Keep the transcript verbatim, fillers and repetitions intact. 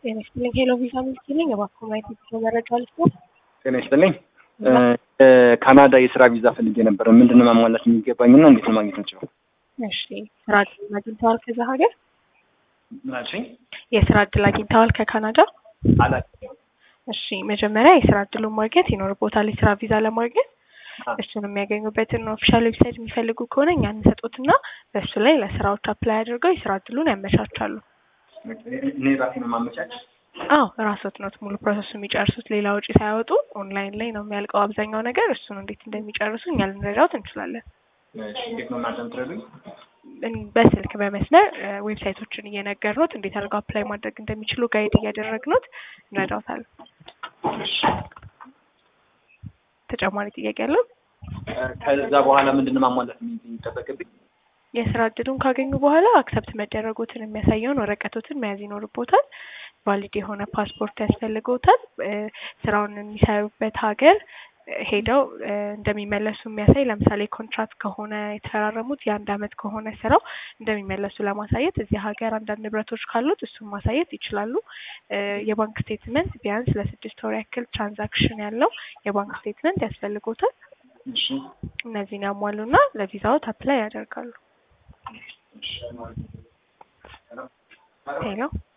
ጤና ይስጥልኝ ሄሎ ቪዛ ሚልኪ ነኝ። እባክዎ ማየት የሚችለው መረጃ ልስጥ። ጤና ይስጥልኝ ካናዳ የስራ ቪዛ ፈልጌ ነበር። ምንድነው ማሟላት የሚገባኝና እንዴት ነው ማግኘት የምችለው? እሺ ስራ እድል አግኝተዋል ከዛ ሀገር? ምናልሽ? የስራ እድል አግኝተዋል ከካናዳ? አላውቅም። እሺ መጀመሪያ የስራ እድሉን ማግኘት ይኖርቦታል። የስራ ቪዛ ለማግኘት እሱን የሚያገኙበትን ኦፊሻል ዌብሳይት የሚፈልጉ ከሆነ እኛ እንሰጡትና በሱ ላይ ለስራዎች አፕላይ አድርገው የስራ እድሉን ያመቻቻሉ። እኔ ራሴ ነው ማመቻች? አዎ ራስዎት ነው ሙሉ ፕሮሰስ የሚጨርሱት። ሌላ ወጪ ሳያወጡ ኦንላይን ላይ ነው የሚያልቀው አብዛኛው ነገር። እሱን እንዴት እንደሚጨርሱ እኛ ልንረዳዎት እንችላለን። እሺ እንዴት ነው እናንተ የምትረዱኝ? በስልክ በመስመር ዌብሳይቶችን እየነገርኖት እንዴት አድርገው አፕላይ ማድረግ እንደሚችሉ ጋይድ እያደረግኖት እንረዳዎታለን። ተጨማሪ ጥያቄ አለው? ከዛ በኋላ ምንድነው ማሟላት የሚጠበቅብኝ? የስራ እድሉን ካገኙ በኋላ አክሰፕት መደረጎትን የሚያሳየውን ወረቀቶችን መያዝ ይኖርቦታል። ቫሊድ የሆነ ፓስፖርት ያስፈልገውታል። ስራውን የሚሰሩበት ሀገር ሄደው እንደሚመለሱ የሚያሳይ ለምሳሌ ኮንትራክት ከሆነ የተፈራረሙት የአንድ አመት ከሆነ ስራው እንደሚመለሱ ለማሳየት እዚህ ሀገር አንዳንድ ንብረቶች ካሉት እሱን ማሳየት ይችላሉ። የባንክ ስቴትመንት ቢያንስ ለስድስት ወር ያክል ትራንዛክሽን ያለው የባንክ ስቴትመንት ያስፈልገውታል። እሺ እነዚህን ያሟሉና ለቪዛዎት አፕላይ ያደርጋሉ። ሄሎ